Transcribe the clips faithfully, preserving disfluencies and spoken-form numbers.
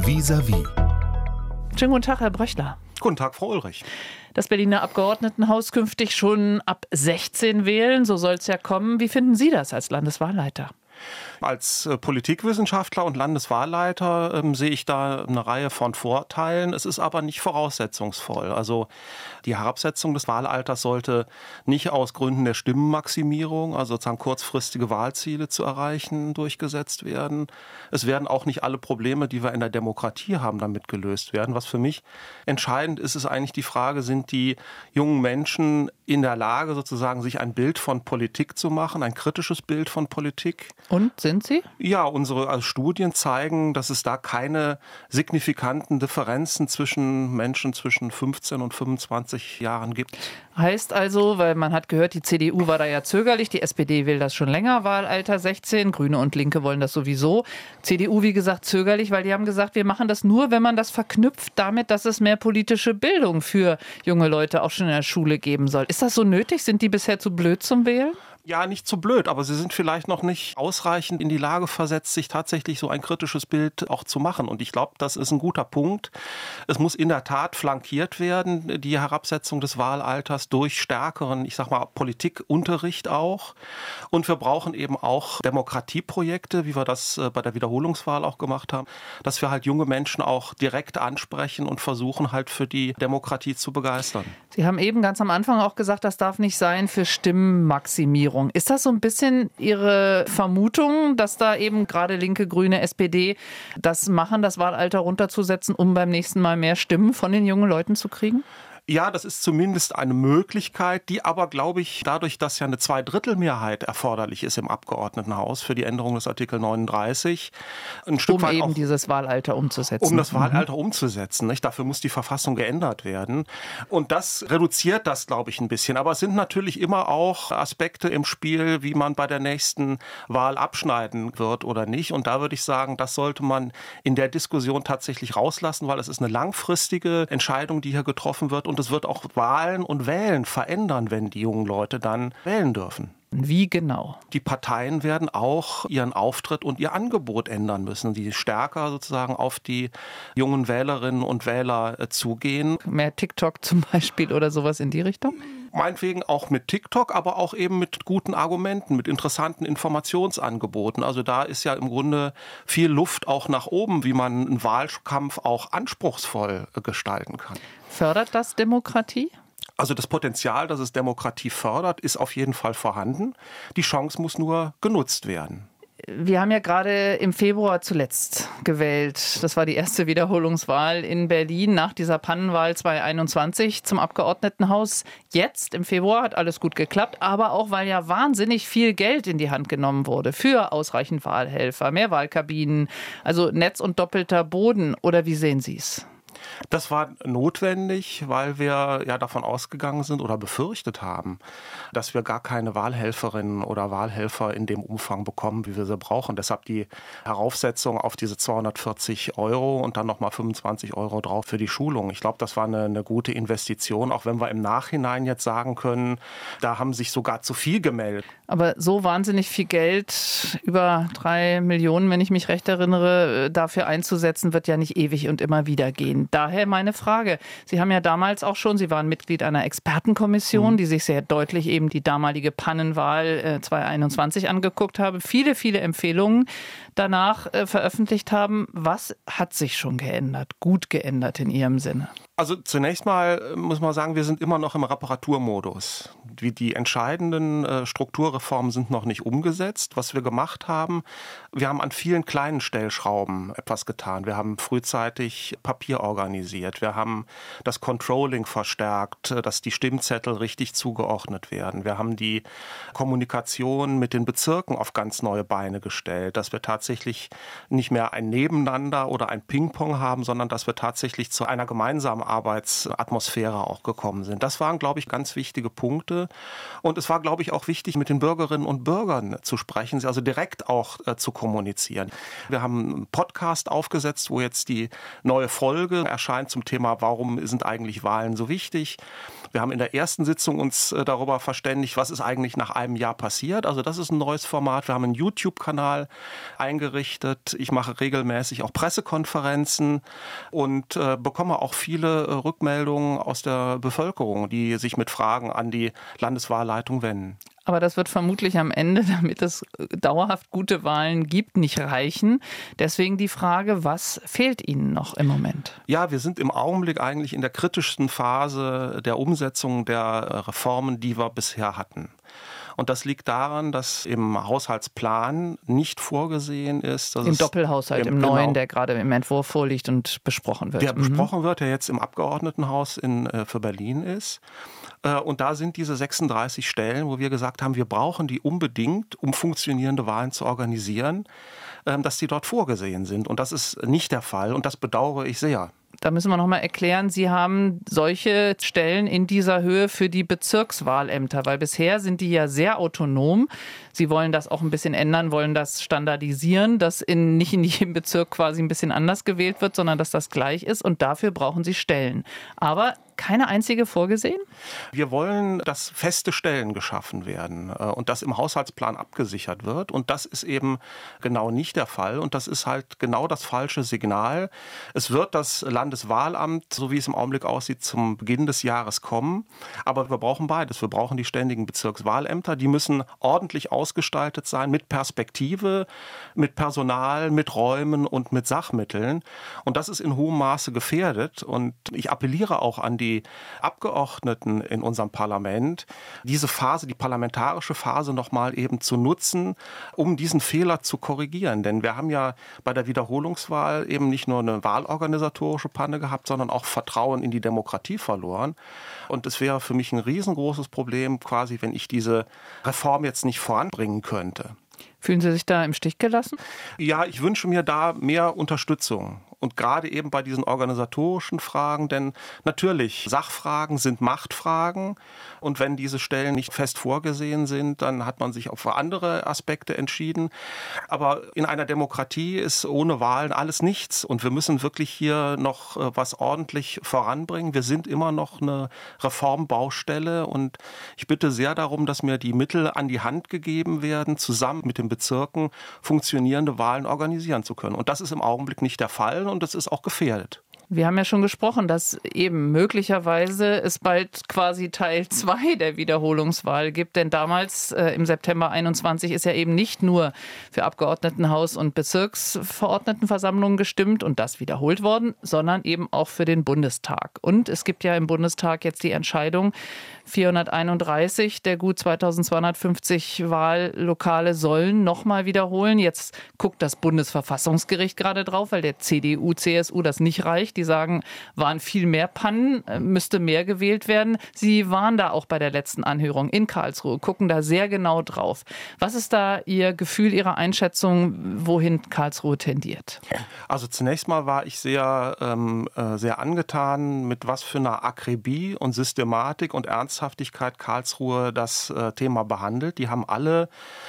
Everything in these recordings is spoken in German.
Vis-à-vis. Schönen guten Tag, Herr Bröchler. Guten Tag, Frau Ulrich. Das Berliner Abgeordnetenhaus künftig schon ab sechzehn wählen, so soll es ja kommen. Wie finden Sie das als Landeswahlleiter? Als äh, Politikwissenschaftler und Landeswahlleiter ähm, sehe ich da eine Reihe von Vorteilen. Es ist aber nicht voraussetzungsvoll. Also die Herabsetzung des Wahlalters sollte nicht aus Gründen der Stimmenmaximierung, also sozusagen kurzfristige Wahlziele zu erreichen, durchgesetzt werden. Es werden auch nicht alle Probleme, die wir in der Demokratie haben, damit gelöst werden. Was für mich entscheidend ist, ist eigentlich die Frage, sind die jungen Menschen in der Lage, sozusagen sich ein Bild von Politik zu machen, ein kritisches Bild von Politik? Und sind Sie? Ja, unsere also Studien zeigen, dass es da keine signifikanten Differenzen zwischen Menschen zwischen fünfzehn und fünfundzwanzig Jahren gibt. Heißt also, weil man hat gehört, die C D U war da ja zögerlich, die S P D will das schon länger, Wahlalter sechzehn, Grüne und Linke wollen das sowieso. C D U, wie gesagt, zögerlich, weil die haben gesagt, wir machen das nur, wenn man das verknüpft damit, dass es mehr politische Bildung für junge Leute auch schon in der Schule geben soll. Ist das so nötig? Sind die bisher zu blöd zum Wählen? Ja, nicht zu blöd, aber sie sind vielleicht noch nicht ausreichend in die Lage versetzt, sich tatsächlich so ein kritisches Bild auch zu machen. Und ich glaube, das ist ein guter Punkt. Es muss in der Tat flankiert werden, die Herabsetzung des Wahlalters durch stärkeren, ich sag mal, Politikunterricht auch. Und wir brauchen eben auch Demokratieprojekte, wie wir das bei der Wiederholungswahl auch gemacht haben, dass wir halt junge Menschen auch direkt ansprechen und versuchen halt für die Demokratie zu begeistern. Sie haben eben ganz am Anfang auch gesagt, das darf nicht sein für Stimmenmaximierung. Ist das so ein bisschen Ihre Vermutung, dass da eben gerade Linke, Grüne, S P D das machen, das Wahlalter runterzusetzen, um beim nächsten Mal mehr Stimmen von den jungen Leuten zu kriegen? Ja, das ist zumindest eine Möglichkeit, die aber, glaube ich, dadurch, dass ja eine Zweidrittelmehrheit erforderlich ist im Abgeordnetenhaus für die Änderung des Artikel neununddreißig, ein Stück um weit eben auch, dieses Wahlalter umzusetzen. Um das Wahlalter mhm. umzusetzen. Nicht? Dafür muss die Verfassung geändert werden. Und das reduziert das, glaube ich, ein bisschen. Aber es sind natürlich immer auch Aspekte im Spiel, wie man bei der nächsten Wahl abschneiden wird oder nicht. Und da würde ich sagen, das sollte man in der Diskussion tatsächlich rauslassen, weil es ist eine langfristige Entscheidung, die hier getroffen wird. Und es wird auch Wahlen und Wählen verändern, wenn die jungen Leute dann wählen dürfen. Wie genau? Die Parteien werden auch ihren Auftritt und ihr Angebot ändern müssen, die stärker sozusagen auf die jungen Wählerinnen und Wähler zugehen. Mehr TikTok zum Beispiel oder sowas in die Richtung? Meinetwegen auch mit TikTok, aber auch eben mit guten Argumenten, mit interessanten Informationsangeboten. Also da ist ja im Grunde viel Luft auch nach oben, wie man einen Wahlkampf auch anspruchsvoll gestalten kann. Fördert das Demokratie? Also das Potenzial, dass es Demokratie fördert, ist auf jeden Fall vorhanden. Die Chance muss nur genutzt werden. Wir haben ja gerade im Februar zuletzt gewählt. Das war die erste Wiederholungswahl in Berlin nach dieser Pannenwahl zweitausendeinundzwanzig zum Abgeordnetenhaus. Jetzt im Februar hat alles gut geklappt, aber auch, weil ja wahnsinnig viel Geld in die Hand genommen wurde für ausreichend Wahlhelfer, mehr Wahlkabinen, also Netz und doppelter Boden. Oder wie sehen Sie es? Das war notwendig, weil wir ja davon ausgegangen sind oder befürchtet haben, dass wir gar keine Wahlhelferinnen oder Wahlhelfer in dem Umfang bekommen, wie wir sie brauchen. Deshalb die Heraufsetzung auf diese zweihundertvierzig Euro und dann nochmal fünfundzwanzig Euro drauf für die Schulung. Ich glaube, das war eine, eine gute Investition, auch wenn wir im Nachhinein jetzt sagen können, da haben sich sogar zu viel gemeldet. Aber so wahnsinnig viel Geld, über drei Millionen, wenn ich mich recht erinnere, dafür einzusetzen, wird ja nicht ewig und immer wieder gehen. Daher meine Frage. Sie haben ja damals auch schon, Sie waren Mitglied einer Expertenkommission, mhm. die sich sehr deutlich eben die damalige Pannenwahl äh, zweitausendeinundzwanzig angeguckt habe, viele, viele Empfehlungen danach äh, veröffentlicht haben. Was hat sich schon geändert, gut geändert in Ihrem Sinne? Also zunächst mal muss man sagen, wir sind immer noch im Reparaturmodus. Die entscheidenden äh, Strukturreformen sind noch nicht umgesetzt. Was wir gemacht haben, wir haben an vielen kleinen Stellschrauben etwas getan. Wir haben frühzeitig Papier organisiert. Wir haben das Controlling verstärkt, dass die Stimmzettel richtig zugeordnet werden. Wir haben die Kommunikation mit den Bezirken auf ganz neue Beine gestellt, dass wir tatsächlich nicht mehr ein Nebeneinander oder ein Ping-Pong haben, sondern dass wir tatsächlich zu einer gemeinsamen Arbeitsatmosphäre auch gekommen sind. Das waren, glaube ich, ganz wichtige Punkte. Und es war, glaube ich, auch wichtig, mit den Bürgerinnen und Bürgern zu sprechen, sie also direkt auch äh, zu kommunizieren. Wir haben einen Podcast aufgesetzt, wo jetzt die neue Folge erscheint zum Thema, warum sind eigentlich Wahlen so wichtig. Wir haben in der ersten Sitzung uns äh, darüber verständigt, was ist eigentlich nach einem Jahr passiert. Also das ist ein neues Format. Wir haben einen YouTube-Kanal eingerichtet. Ich mache regelmäßig auch Pressekonferenzen und äh, bekomme auch viele äh, Rückmeldungen aus der Bevölkerung, die sich mit Fragen an die Landeswahlleitung wenden. Aber das wird vermutlich am Ende, damit es dauerhaft gute Wahlen gibt, nicht reichen. Deswegen die Frage, was fehlt Ihnen noch im Moment? Ja, wir sind im Augenblick eigentlich in der kritischsten Phase der Umsetzung der Reformen, die wir bisher hatten. Und das liegt daran, dass im Haushaltsplan nicht vorgesehen ist. Dass Im es Doppelhaushalt, im, im neuen, genau, der gerade im Entwurf vorliegt und besprochen wird. Der mhm. besprochen wird, der jetzt im Abgeordnetenhaus in, äh, für Berlin ist. Äh, und da sind diese sechsunddreißig Stellen, wo wir gesagt haben, wir brauchen die unbedingt, um funktionierende Wahlen zu organisieren, äh, dass die dort vorgesehen sind. Und das ist nicht der Fall und das bedauere ich sehr. Da müssen wir noch mal erklären, Sie haben solche Stellen in dieser Höhe für die Bezirkswahlämter, weil bisher sind die ja sehr autonom. Sie wollen das auch ein bisschen ändern, wollen das standardisieren, dass in, nicht in jedem Bezirk quasi ein bisschen anders gewählt wird, sondern dass das gleich ist und dafür brauchen Sie Stellen. Aber keine einzige vorgesehen? Wir wollen, dass feste Stellen geschaffen werden und das im Haushaltsplan abgesichert wird. Und das ist eben genau nicht der Fall. Und das ist halt genau das falsche Signal. Es wird das Landeswahlamt, so wie es im Augenblick aussieht, zum Beginn des Jahres kommen. Aber wir brauchen beides. Wir brauchen die ständigen Bezirkswahlämter. Die müssen ordentlich ausgestaltet sein, mit Perspektive, mit Personal, mit Räumen und mit Sachmitteln. Und das ist in hohem Maße gefährdet. Und ich appelliere auch an die Abgeordneten in unserem Parlament, diese Phase, die parlamentarische Phase noch mal eben zu nutzen, um diesen Fehler zu korrigieren. Denn wir haben ja bei der Wiederholungswahl eben nicht nur eine wahlorganisatorische Panne gehabt, sondern auch Vertrauen in die Demokratie verloren. Und es wäre für mich ein riesengroßes Problem, quasi, wenn ich diese Reform jetzt nicht voranbringen könnte. Fühlen Sie sich da im Stich gelassen? Ja, ich wünsche mir da mehr Unterstützung. Und gerade eben bei diesen organisatorischen Fragen, denn natürlich, Sachfragen sind Machtfragen. Und wenn diese Stellen nicht fest vorgesehen sind, dann hat man sich auch für andere Aspekte entschieden. Aber in einer Demokratie ist ohne Wahlen alles nichts. Und wir müssen wirklich hier noch was ordentlich voranbringen. Wir sind immer noch eine Reformbaustelle. Und ich bitte sehr darum, dass mir die Mittel an die Hand gegeben werden, zusammen mit den Bezirken funktionierende Wahlen organisieren zu können. Und das ist im Augenblick nicht der Fall. Und das ist auch gefährdet. Wir haben ja schon gesprochen, dass eben möglicherweise es bald quasi Teil zwei der Wiederholungswahl gibt. Denn damals äh, im September einundzwanzig ist ja eben nicht nur für Abgeordnetenhaus- und Bezirksverordnetenversammlungen gestimmt und das wiederholt worden, sondern eben auch für den Bundestag. Und es gibt ja im Bundestag jetzt die Entscheidung, vierhunderteinunddreißig der gut zweitausendzweihundertfünfzig Wahllokale sollen nochmal wiederholen. Jetzt guckt das Bundesverfassungsgericht gerade drauf, weil der C D U, C S U das nicht reicht. Die sagen, waren viel mehr Pannen, müsste mehr gewählt werden. Sie waren da auch bei der letzten Anhörung in Karlsruhe, gucken da sehr genau drauf. Was ist da Ihr Gefühl, Ihre Einschätzung, wohin Karlsruhe tendiert? Also zunächst mal war ich sehr, ähm, sehr angetan, mit was für einer Akribie und Systematik und Ernsthaftigkeit Karlsruhe das äh, Thema behandelt. Die haben alle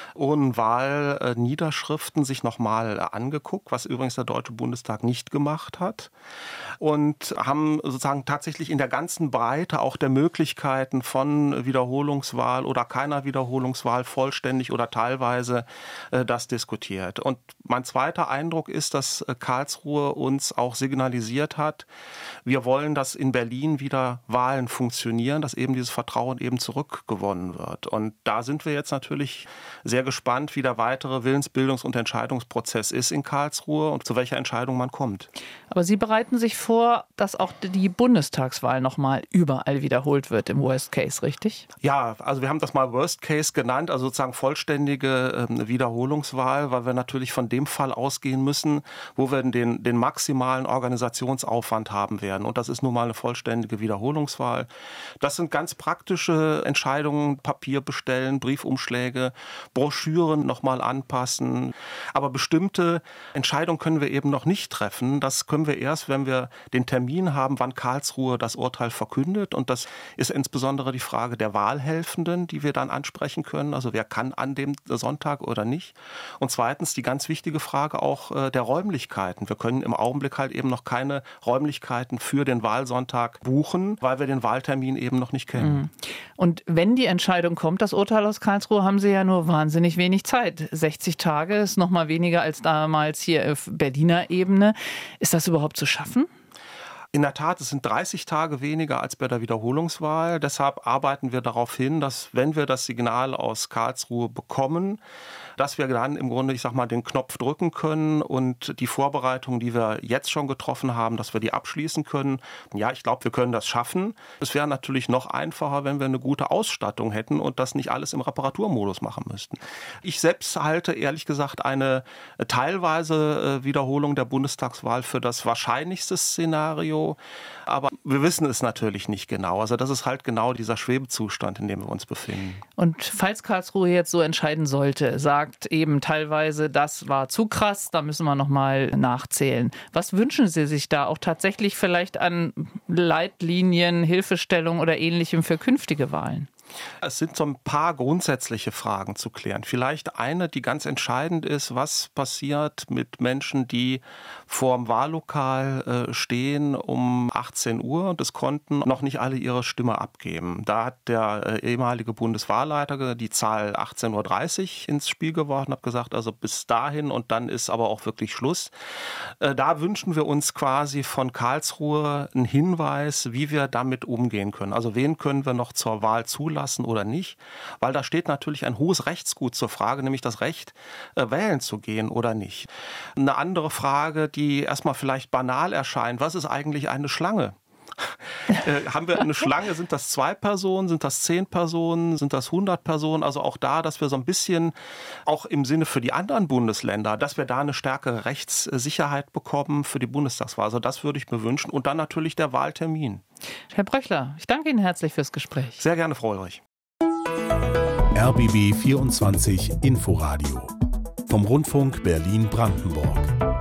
Urnenwahlniederschriften sich nochmal angeguckt, was übrigens der Deutsche Bundestag nicht gemacht hat. Und haben sozusagen tatsächlich in der ganzen Breite auch der Möglichkeiten von Wiederholungswahl oder keiner Wiederholungswahl vollständig oder teilweise äh, das diskutiert. Und mein zweiter Eindruck ist, dass äh, Karlsruhe uns auch signalisiert hat, wir wollen, dass in Berlin wieder Wahlen funktionieren, dass eben dieses Vertrauen eben zurückgewonnen wird. Und da sind wir jetzt natürlich sehr gespannt, wie der weitere Willensbildungs- und Entscheidungsprozess ist in Karlsruhe und zu welcher Entscheidung man kommt. Aber Sie bereiten sich vor, dass auch die Bundestagswahl nochmal überall wiederholt wird im Worst Case, richtig? Ja, also wir haben das mal Worst Case genannt, also sozusagen vollständige äh, Wiederholungswahl, weil wir natürlich von dem Fall ausgehen müssen, wo wir den, den maximalen Organisationsaufwand haben werden. Und das ist nun mal eine vollständige Wiederholungswahl. Das sind ganz praktische Entscheidungen, Papier bestellen, Briefumschläge, Broschüren nochmal anpassen. Aber bestimmte Entscheidungen können wir eben noch nicht treffen. Das können wir erst, wenn wir den Termin haben, wann Karlsruhe das Urteil verkündet. Und das ist insbesondere die Frage der Wahlhelfenden, die wir dann ansprechen können. Also wer kann an dem Sonntag oder nicht. Und zweitens die ganz wichtige Frage auch äh, der Räumlichkeiten. Wir können im Augenblick halt eben noch keine Räumlichkeiten für den Wahlsonntag buchen, weil wir den Wahltermin eben noch nicht kennen. Und wenn die Entscheidung kommt, das Urteil aus Karlsruhe, haben Sie ja nur wahnsinnig wenig Zeit. sechzig Tage ist noch mal weniger als damals hier auf Berliner Ebene. Ist das überhaupt zu schaffen? In der Tat, es sind dreißig Tage weniger als bei der Wiederholungswahl. Deshalb arbeiten wir darauf hin, dass, wenn wir das Signal aus Karlsruhe bekommen, dass wir dann im Grunde, ich sag mal, den Knopf drücken können und die Vorbereitungen, die wir jetzt schon getroffen haben, dass wir die abschließen können. Ja, ich glaube, wir können das schaffen. Es wäre natürlich noch einfacher, wenn wir eine gute Ausstattung hätten und das nicht alles im Reparaturmodus machen müssten. Ich selbst halte ehrlich gesagt eine teilweise Wiederholung der Bundestagswahl für das wahrscheinlichste Szenario. Aber wir wissen es natürlich nicht genau. Also das ist halt genau dieser Schwebezustand, in dem wir uns befinden. Und falls Karlsruhe jetzt so entscheiden sollte, sagt eben teilweise, das war zu krass, da müssen wir noch mal nachzählen. Was wünschen Sie sich da auch tatsächlich vielleicht an Leitlinien, Hilfestellung oder Ähnlichem für künftige Wahlen? Es sind so ein paar grundsätzliche Fragen zu klären. Vielleicht eine, die ganz entscheidend ist, was passiert mit Menschen, die vor dem Wahllokal äh, stehen um achtzehn Uhr und es konnten noch nicht alle ihre Stimme abgeben. Da hat der äh, ehemalige Bundeswahlleiter die Zahl achtzehn Uhr dreißig ins Spiel geworfen, hat gesagt, also bis dahin und dann ist aber auch wirklich Schluss. Äh, da wünschen wir uns quasi von Karlsruhe einen Hinweis, wie wir damit umgehen können. Also wen können wir noch zur Wahl zulassen oder nicht, weil da steht natürlich ein hohes Rechtsgut zur Frage, nämlich das Recht, äh, wählen zu gehen oder nicht. Eine andere Frage, die erstmal vielleicht banal erscheint, was ist eigentlich eine Schlange? äh, haben wir eine Schlange, sind das zwei Personen, sind das zehn Personen, sind das hundert Personen? Also auch da, dass wir so ein bisschen, auch im Sinne für die anderen Bundesländer, dass wir da eine stärkere Rechtssicherheit bekommen für die Bundestagswahl. Also das würde ich mir wünschen. Und dann natürlich der Wahltermin. Herr Bröchler, ich danke Ihnen herzlich fürs Gespräch. Sehr gerne, Frau Ulrich. R B B vierundzwanzig Inforadio vom Rundfunk Berlin-Brandenburg.